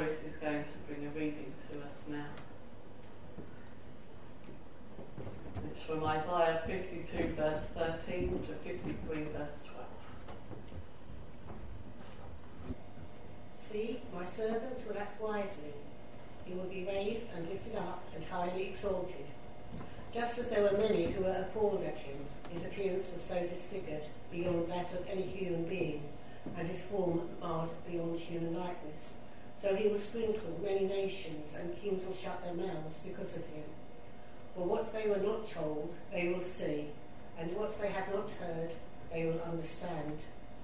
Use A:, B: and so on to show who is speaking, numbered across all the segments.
A: Lois is going to bring a reading to us now. It's from Isaiah 52 verse 13 to 53 verse 12.
B: See, my servant will act wisely. He will be raised and lifted up and highly exalted. Just as there were many who were appalled at him, his appearance was so disfigured beyond that of any human being, and his form marred beyond human likeness. So he will sprinkle many nations, and kings will shut their mouths because of him. For what they were not told, they will see, and what they have not heard, they will understand.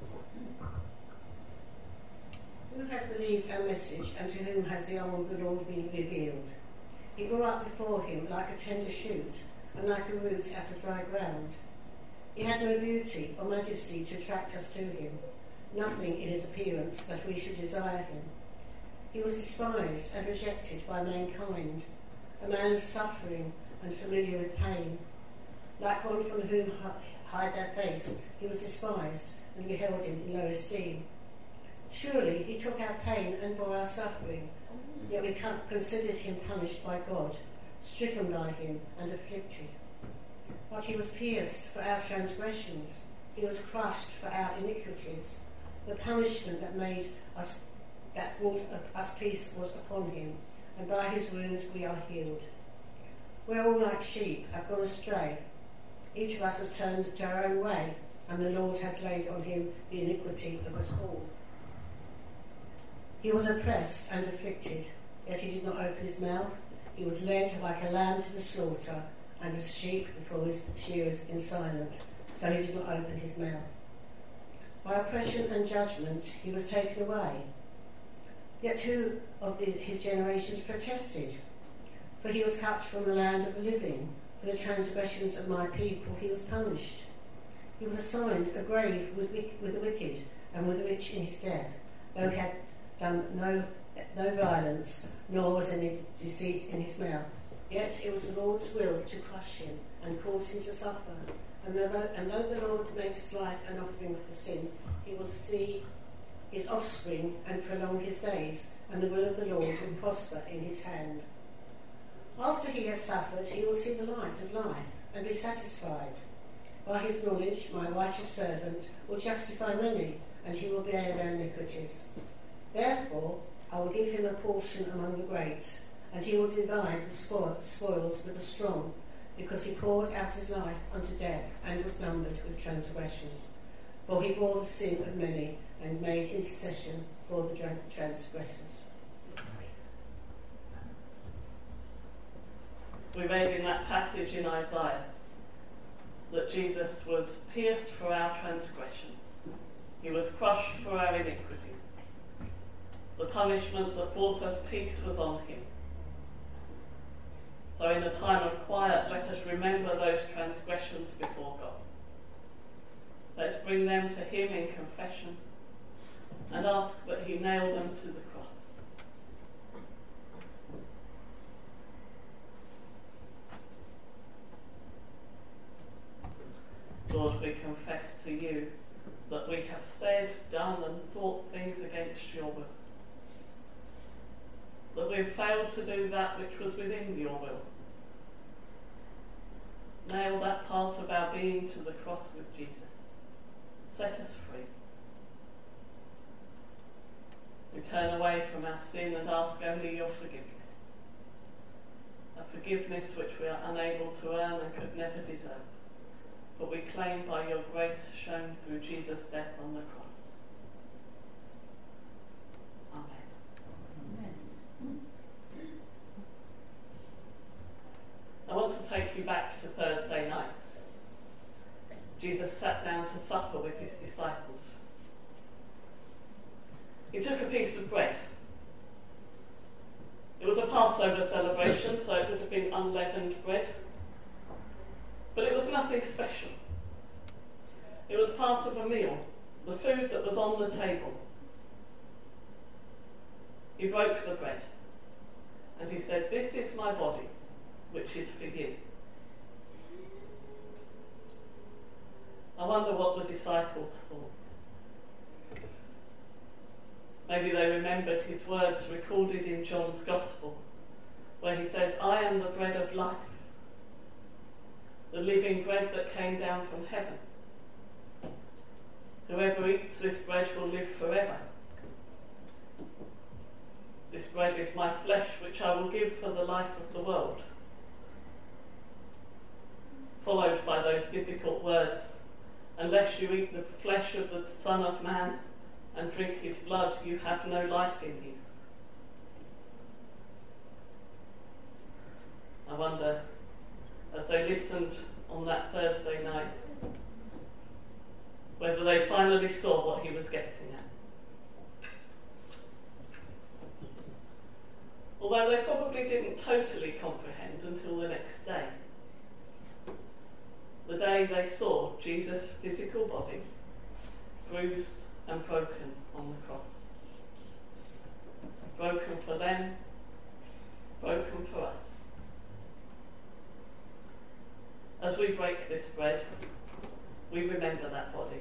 B: Who has believed our message, and to whom has the arm of the Lord been revealed? He grew up before him like a tender shoot, and like a root out of dry ground. He had no beauty or majesty to attract us to him, nothing in his appearance that we should desire him. He was despised and rejected by mankind, a man of suffering and familiar with pain. Like one from whom hide their face, he was despised, and we held him in low esteem. Surely he took our pain and bore our suffering, yet we considered him punished by God, stricken by him and afflicted. But he was pierced for our transgressions, he was crushed for our iniquities. The punishment that brought us peace was upon him, and by his wounds we are healed. We all like sheep have gone astray. Each of us has turned to our own way, and the Lord has laid on him the iniquity of us all. He was oppressed and afflicted, yet he did not open his mouth. He was led like a lamb to the slaughter, and as sheep before his shearers in silence, so he did not open his mouth. By oppression and judgment he was taken away. Yet who of his generations protested? For he was cut from the land of the living. For the transgressions of my people he was punished. He was assigned a grave with the wicked and with the rich in his death, though he had done no violence, nor was any deceit in his mouth. Yet it was the Lord's will to crush him and cause him to suffer. And though the Lord makes his life an offering for sin, he will see his offspring and prolong his days, and the will of the Lord will prosper in his hand. After he has suffered, he will see the light of life and be satisfied. By his knowledge, my righteous servant will justify many, and he will bear their iniquities. Therefore, I will give him a portion among the great, and he will divide the spoils with the strong, because he poured out his life unto death and was numbered with transgressions. For he bore the sin of many and made intercession for the transgressors.
A: We read in that passage in Isaiah that Jesus was pierced for our transgressions. He was crushed for our iniquities. The punishment that brought us peace was on him. So in a time of quiet, let us remember those transgressions before God. Let's bring them to him in confession and ask that he nail them to the cross. Lord, we confess to you that we have said, done and thought things against your will. That we've failed to do that which was within your will. Nail that part of our being to the cross with Jesus. Set us free. We turn away from our sin and ask only your forgiveness. A forgiveness which we are unable to earn and could never deserve. But we claim by your grace shown through Jesus' death on the cross. Amen. I want to take you back to Thursday night. Jesus sat down to supper with his disciples. He took a piece of bread. It was a Passover celebration, so it would have been unleavened bread. But it was nothing special. It was part of a meal, the food that was on the table. He broke the bread and he said, "This is my body, which is for you." I wonder what the disciples thought. Maybe they remembered his words recorded in John's Gospel, where he says, "I am the bread of life, the living bread that came down from heaven. Whoever eats this bread will live forever. This bread is my flesh, which I will give for the life of the world." Followed by those difficult words, "Unless you eat the flesh of the Son of Man and drink his blood, you have no life in you." I wonder, as they listened on that Thursday night, whether they finally saw what he was getting at. Although they probably didn't totally comprehend until the next day. The day they saw Jesus' physical body bruised and broken on the cross. Broken for them, broken for us. As we break this bread, we remember that body.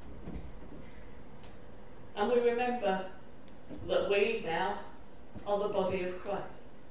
A: And we remember that we now are the body of Christ.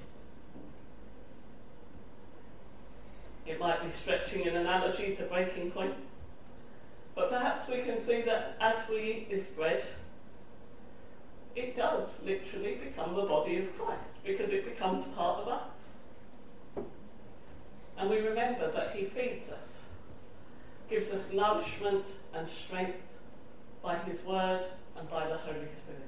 A: It might be stretching an analogy to Breaking Point, but perhaps we can see that as we eat this bread, it does literally become the body of Christ, because it becomes part of us. And we remember that he feeds us, gives us nourishment and strength by his word and by the Holy Spirit.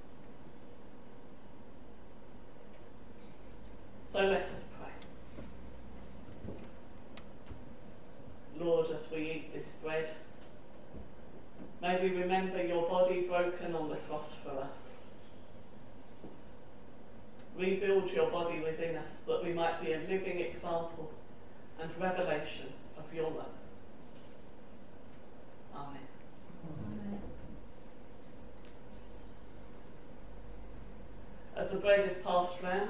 A: So let us pray. Lord, as we eat this bread, may we remember your body broken on the cross for us. Rebuild your body within us, that we might be a living example and revelation of your love. Amen.
C: Amen.
A: As the bread is passed round,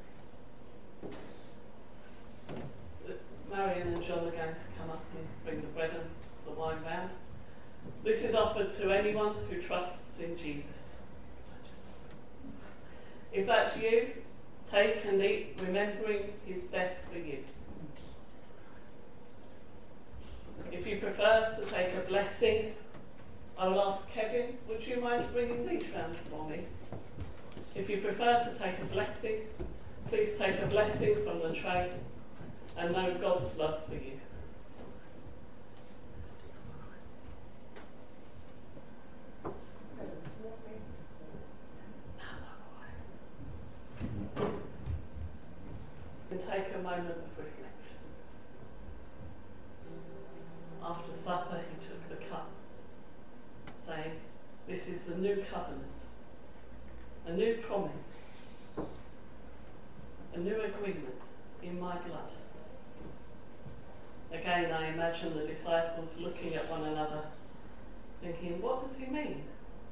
A: Marion and John are going to come up and bring the bread and the wine round. This is offered to anyone who trusts in Jesus. If that's you, take and eat, remembering his death for you. If you prefer to take a blessing, I will ask Kevin, would you mind bringing these round for me? If you prefer to take a blessing, please take a blessing from the tray and know God's love for you. And take a moment of reflection. After supper, he took the cup, saying, "This is the new covenant, a new promise, a new agreement in my blood." Again, I imagine the disciples looking at one another, thinking, what does he mean?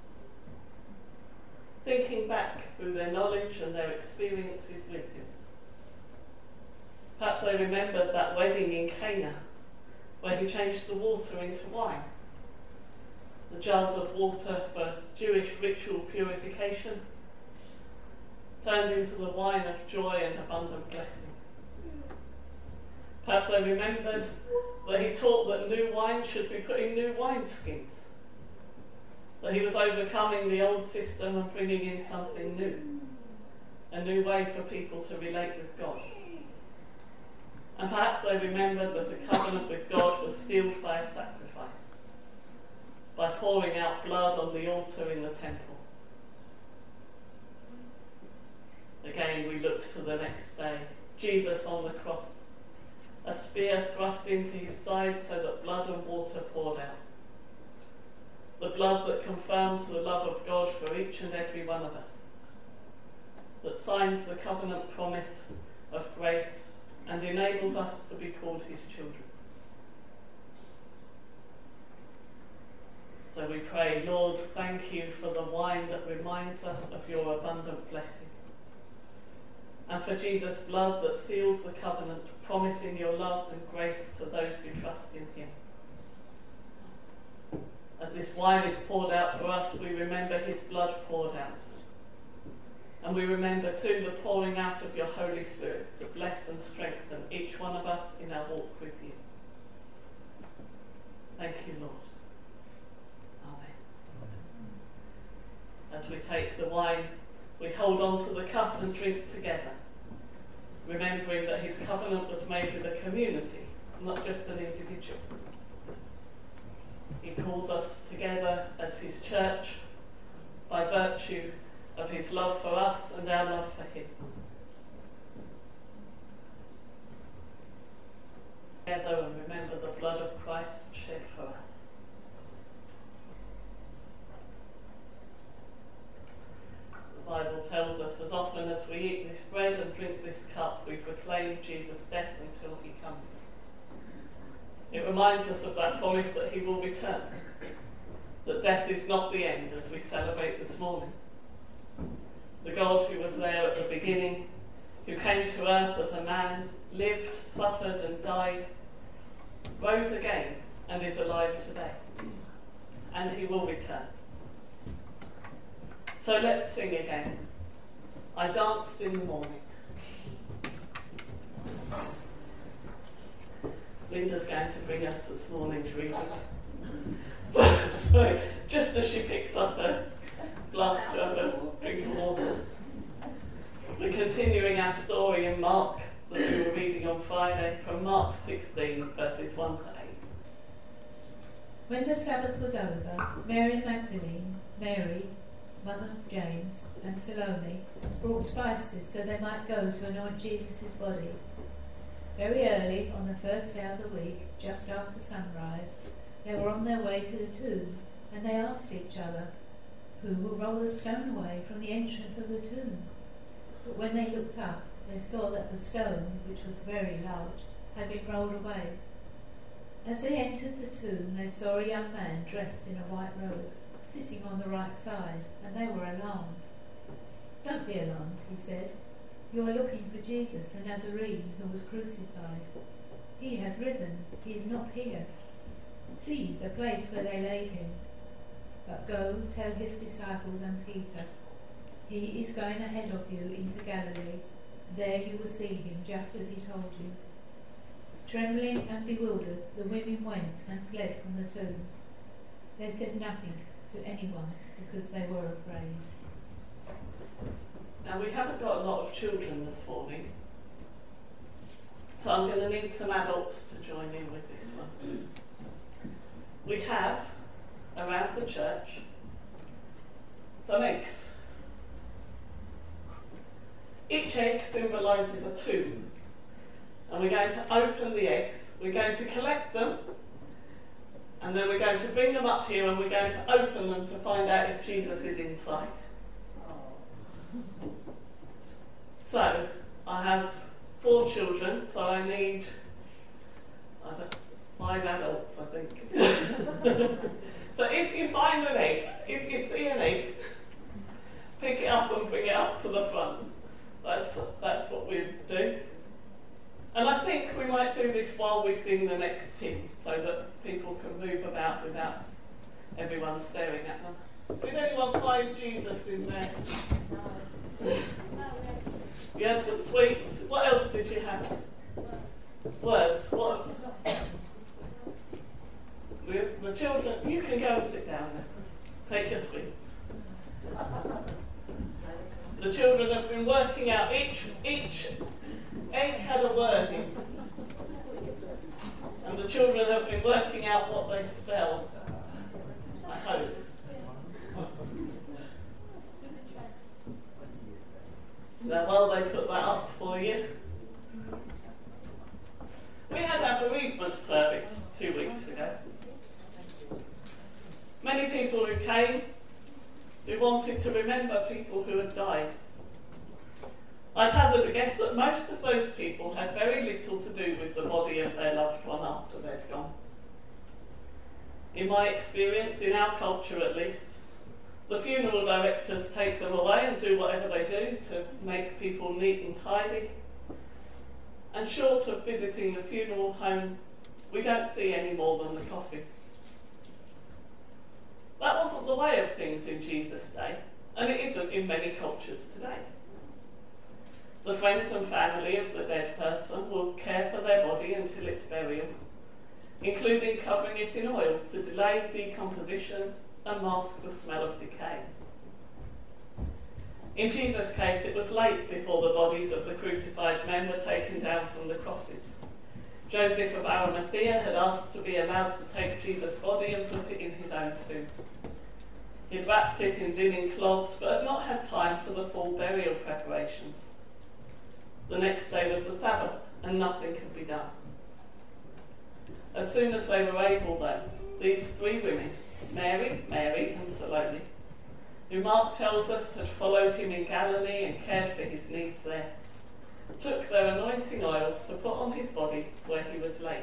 A: Thinking back through their knowledge and their experiences with him. Perhaps they remembered that wedding in Cana, where he changed the water into wine. The jars of water for Jewish ritual purification turned into the wine of joy and abundant blessing. Perhaps they remembered that he taught that new wine should be put in new wineskins, that he was overcoming the old system and bringing in something new, a new way for people to relate with God. And perhaps they remembered that a covenant with God was sealed by a sacrifice, by pouring out blood on the altar in the temple. Again, we look to the next day, Jesus on the cross, a spear thrust into his side so that blood and water poured out. The blood that confirms the love of God for each and every one of us, that signs the covenant promise of grace and enables us to be called his children. So we pray, Lord, thank you for the wine that reminds us of your abundant blessing, and for Jesus' blood that seals the covenant, promising your love and grace to those who trust in him. As this wine is poured out for us, we remember his blood poured out, And we remember too the pouring out of your Holy Spirit to bless and strengthen each one of us in our walk with you. Thank you, Lord. Amen. As we take the wine, we hold on to the cup and drink together, remembering that his covenant was made with a community, not just an individual. He calls us together as his church by virtue of his love for us and our love for him. Together and remember the blood of Christ shed for us. The Bible tells us, as often as we eat this bread and drink this cup, we proclaim Jesus' death until he comes. It reminds us of that promise that he will return, that death is not the end, as we celebrate this morning. The God who was there at the beginning, who came to earth as a man, lived, suffered and died, rose again and is alive today. And he will return. So let's sing again. I danced in the morning. Linda's going to bring us this morning's reading. Sorry, just as she picks up a glass to have a drink of water. We're continuing our story in Mark that we were reading on Friday, from Mark 16, verses 1 to 8.
C: When the Sabbath was over, Mary Magdalene, Mary, mother of James, and Salome brought spices so they might go to anoint Jesus' body. Very early, on the first day of the week, just after sunrise, they were on their way to the tomb, and they asked each other, "Who will roll the stone away from the entrance of the tomb?" But when they looked up, they saw that the stone, which was very large, had been rolled away. As they entered the tomb, they saw a young man dressed in a white robe, sitting on the right side, and they were alarmed. "Don't be alarmed," he said. "You are looking for Jesus, the Nazarene, who was crucified. He has risen. He is not here. See the place where they laid him. But go tell his disciples and Peter, he is going ahead of you into Galilee. There you will see him, just as he told you." Trembling and bewildered, the women went and fled from the tomb. They said nothing to anyone because they were afraid.
A: Now, we haven't got a lot of children this morning, so I'm going to need some adults to join in with this one. We have, around the church, some eggs. Each egg symbolises a tomb, and we're going to open the eggs, we're going to collect them, and then we're going to bring them up here and we're going to open them to find out if Jesus is inside. So, I have 4 children, so I need 5 adults, I think. So if you find an egg, if you see an egg, pick it up and bring it up to the front. That's what we do. And I think we might do this while we sing the next hymn, so that people can move about without everyone staring at them. Did anyone find Jesus in there? No. You had some sweets. What else did you have? Words. What? The children, you can go and sit down there. Take your sweets. The children have been working out, each egg had a word in. And the children have been working out what they spell. I hope. Well, they took that up for you. We had our bereavement service 2 weeks ago. Many people who came, who wanted to remember people who had died. I'd hazard a guess that most of those people had very little to do with the body of their loved one after they'd gone. In my experience, in our culture at least, the funeral directors take them away and do whatever they do to make people neat and tidy. And short of visiting the funeral home, we don't see any more than the coffin. That wasn't the way of things in Jesus' day. and it isn't in many cultures today. The friends and family of the dead person will care for their body until its burial, including covering it in oil to delay decomposition and mask the smell of decay. In Jesus' case, it was late before the bodies of the crucified men were taken down from the crosses. Joseph of Arimathea had asked to be allowed to take Jesus' body and put it in his own tomb. He'd wrapped it in linen cloths, but had not had time for the full burial preparations. The next day was the Sabbath, and nothing could be done. As soon as they were able, though, these three women, Mary, and Salome, who Mark tells us had followed him in Galilee and cared for his needs there, took their anointing oils to put on his body where he was laid.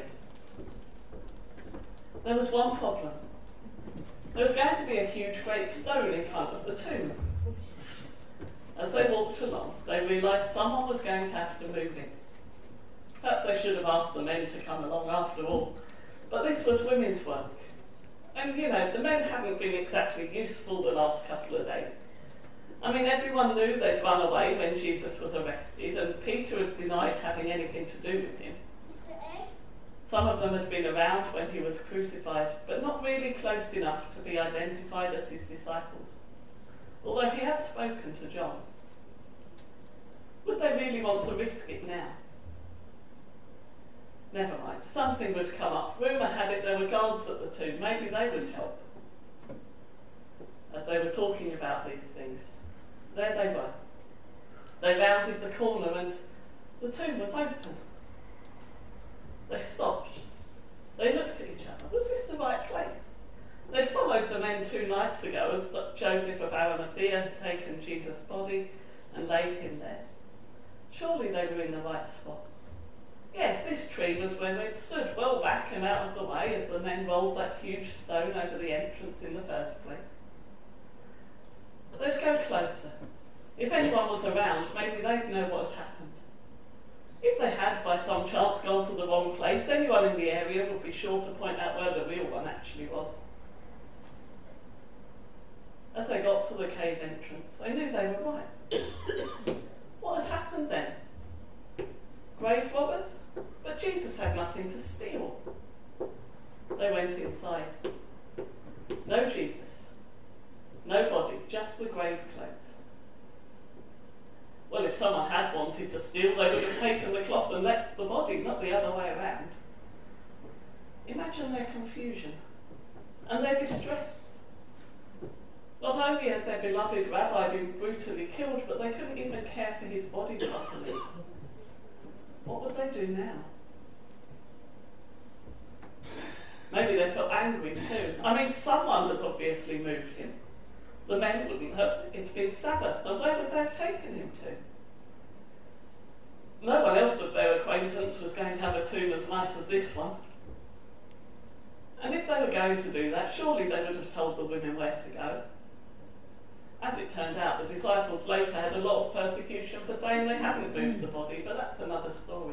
A: There was one problem. There was going to be a huge great stone in front of the tomb. As they walked along, they realised someone was going to have to move it. Perhaps they should have asked the men to come along after all, but this was women's work. And, the men hadn't been exactly useful the last couple of days. I mean, everyone knew they'd run away when Jesus was arrested, and Peter had denied having anything to do with him. Some of them had been around when he was crucified, but not really close enough to be identified as his disciples, although he had spoken to John. Would they really want to risk it now? Never mind, something would come up. Rumour had it there were guards at the tomb. Maybe they would help. As they were talking about these things, there they were. They rounded the corner and the tomb was open. They stopped. They looked at each other. Was this the right place? They'd followed the men 2 nights ago as Joseph of Arimathea had taken Jesus' body and laid him there. Surely they were in the right spot. Yes, this tree was where they'd stood, well back and out of the way as the men rolled that huge stone over the entrance in the first place. They'd go closer. If anyone was around, maybe they'd know what had happened. If they had, by some chance, gone to the wrong place, anyone in the area would be sure to point out where the real one actually was. As they got to the cave entrance, they knew they were right. What had happened then? Grave robbers? But Jesus had nothing to steal. They went inside. No Jesus. No body, just the grave clothes. Well, if someone had wanted to steal, they would have taken the cloth and left the body, not the other way around. Imagine their confusion and their distress. Not only had their beloved rabbi been brutally killed, but they couldn't even care for his body properly. What would they do now? Maybe they felt angry too. I mean, someone has obviously moved him. The men wouldn't have. It's been Sabbath, and where would they have taken him to? No one else of their acquaintance was going to have a tomb as nice as this one. And if they were going to do that, surely they would have told the women where to go. As it turned out, the disciples later had a lot of persecution for saying they hadn't moved the body, but that's another story.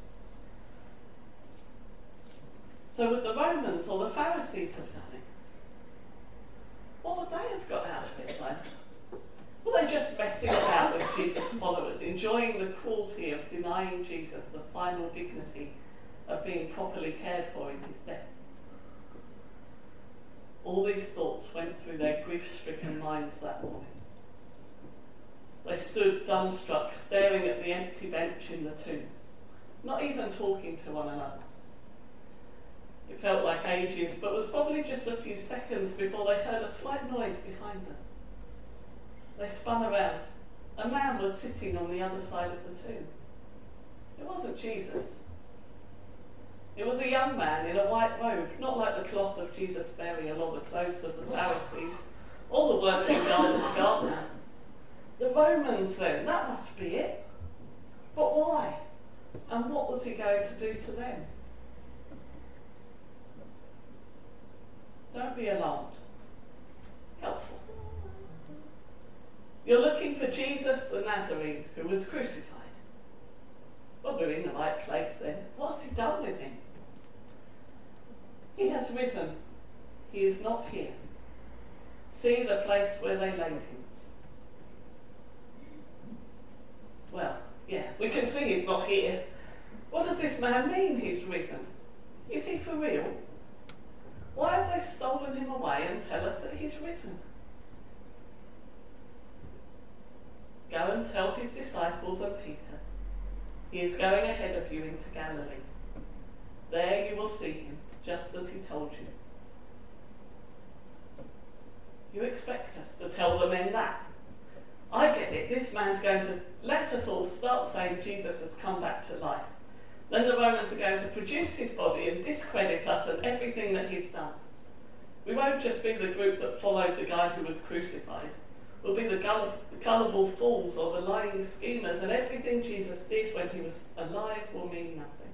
A: So would the Romans or the Pharisees have done it? What would they have got out of it then? Were they just messing about with Jesus' followers, enjoying the cruelty of denying Jesus the final dignity of being properly cared for in his death? All these thoughts went through their grief-stricken minds that morning. They stood dumbstruck, staring at the empty bench in the tomb, not even talking to one another. It felt like ages, but was probably just a few seconds before they heard a slight noise behind them. They spun around. A man was sitting on the other side of the tomb. It wasn't Jesus. It was a young man in a white robe, not like the cloth of Jesus' burial or the clothes of the Pharisees, or the working gardener. The Romans then, that must be it. But why? And what was he going to do to them? Don't be alarmed. Helpful. You're looking for Jesus the Nazarene, who was crucified. Well, we're in the right place then. What's he done with him? He has risen. He is not here. See the place where they laid him. obviously he's not here. What does this man mean he's risen? Is he for real? Why have they stolen him away and tell us that he's risen? Go and tell his disciples and Peter, he is going ahead of you into Galilee. There you will see him, just as he told you. You expect us to tell the men that? I get it. This man's going to let us all start saying Jesus has come back to life. Then the Romans are going to produce his body and discredit us and everything that he's done. We won't just be the group that followed the guy who was crucified. We'll be the gullible fools or the lying schemers, and everything Jesus did when he was alive will mean nothing.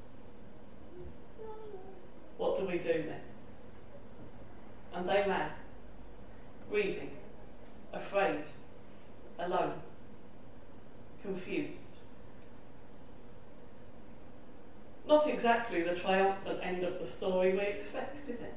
A: What do we do then? And they ran, grieving, afraid, alone, confused. Not exactly the triumphant end of the story we expect, is it?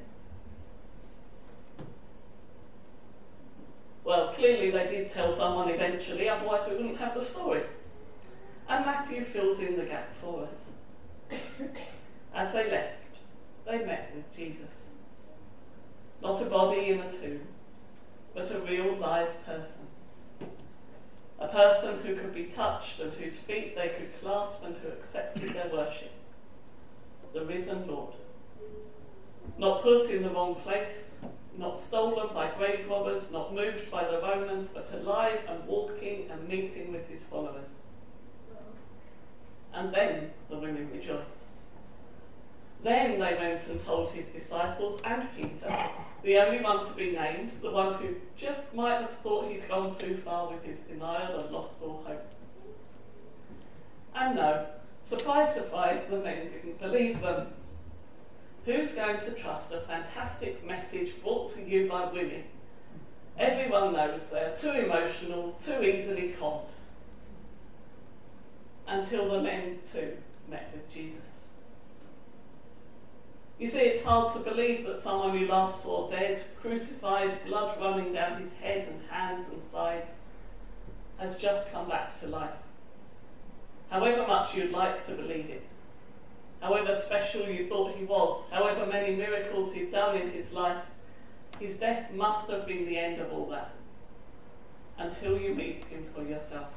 A: Well, clearly they did tell someone eventually, otherwise we wouldn't have the story. And Matthew fills in the gap for us. As they left, they met with Jesus. Not a body in a tomb, but a real live person. A person who could be touched and whose feet they could clasp and who accepted their worship. The risen Lord. Not put in the wrong place, not stolen by grave robbers, not moved by the Romans, but alive and walking and meeting with his followers. And then the women rejoiced. Then they went and told his disciples and Peter, the only one to be named, the one who just might have thought he'd gone too far with his denial and lost all hope. And no, surprise, surprise, the men didn't believe them. Who's going to trust a fantastic message brought to you by women? Everyone knows they're too emotional, too easily conned. Until the men too met with Jesus. You see, it's hard to believe that someone we last saw dead, crucified, blood running down his head and hands and sides, has just come back to life. However much you'd like to believe it, however special you thought he was, however many miracles he'd done in his life, his death must have been the end of all that, until you meet him for yourself.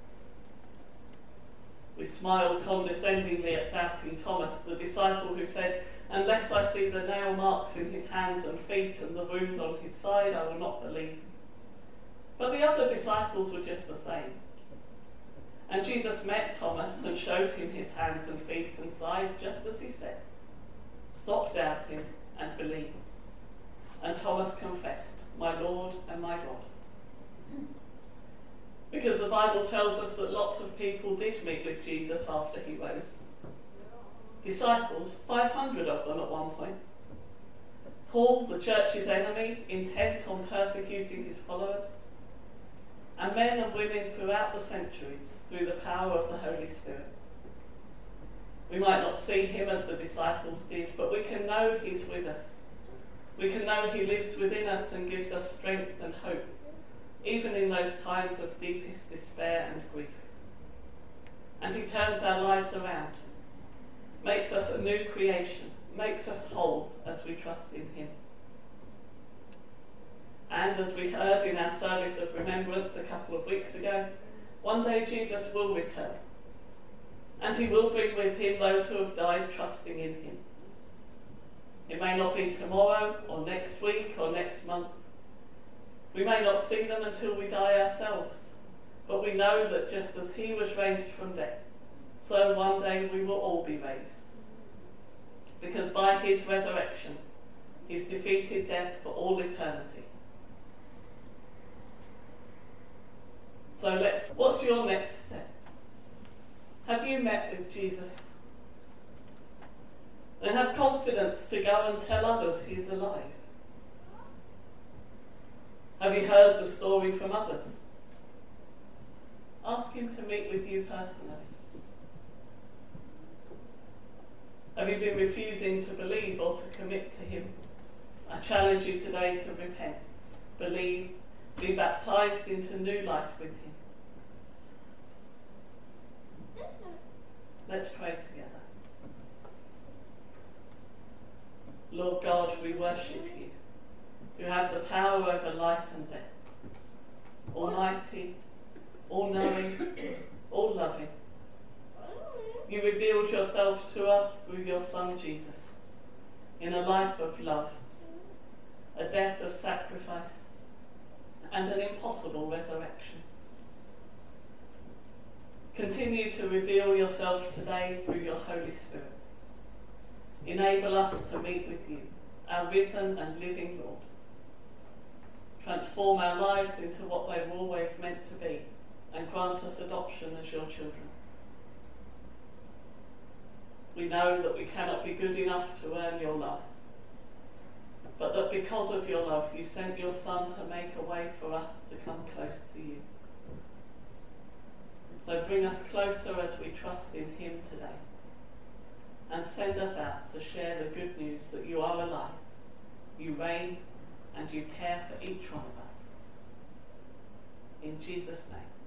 A: We smiled condescendingly at doubting Thomas, the disciple who said, "Unless I see the nail marks in his hands and feet and the wound on his side, I will not believe." But the other disciples were just the same. And Jesus met Thomas and showed him his hands and feet and side, just as he said. Stop doubting and believe. And Thomas confessed, "My Lord and my God." Because the Bible tells us that lots of people did meet with Jesus after he rose. Disciples, 500 of them at one point. Paul, the church's enemy, intent on persecuting his followers. And men and women throughout the centuries through the power of the Holy Spirit. We might not see him as the disciples did, but we can know he's with us. We can know he lives within us and gives us strength and hope, even in those times of deepest despair and grief. And he turns our lives around, makes us a new creation, makes us whole as we trust in him. And as we heard in our service of remembrance a couple of weeks ago, one day Jesus will return. And he will bring with him those who have died trusting in him. It may not be tomorrow or next week or next month. We may not see them until we die ourselves. But we know that just as he was raised from death, so one day we will all be raised. Because by his resurrection, he's defeated death for all eternity. So what's your next step? Have you met with Jesus? Then have confidence to go and tell others he's alive. Have you heard the story from others? Ask him to meet with you personally. Have you been refusing to believe or to commit to him? I challenge you today to repent, believe, be baptized into new life with him. Let's pray together. Lord God, we worship you, who have the power over life and death. Almighty, all-knowing, all-loving. You revealed yourself to us through your Son Jesus, in a life of love, a death of sacrifice, and an impossible resurrection. Continue to reveal yourself today through your Holy Spirit. Enable us to meet with you, our risen and living Lord. Transform our lives into what they were always meant to be, and grant us adoption as your children. We know that we cannot be good enough to earn your love, but that because of your love you sent your Son to make a way for us to come close to you. So bring us closer as we trust in him today, and send us out to share the good news that you are alive, you reign, and you care for each one of us. In Jesus' name.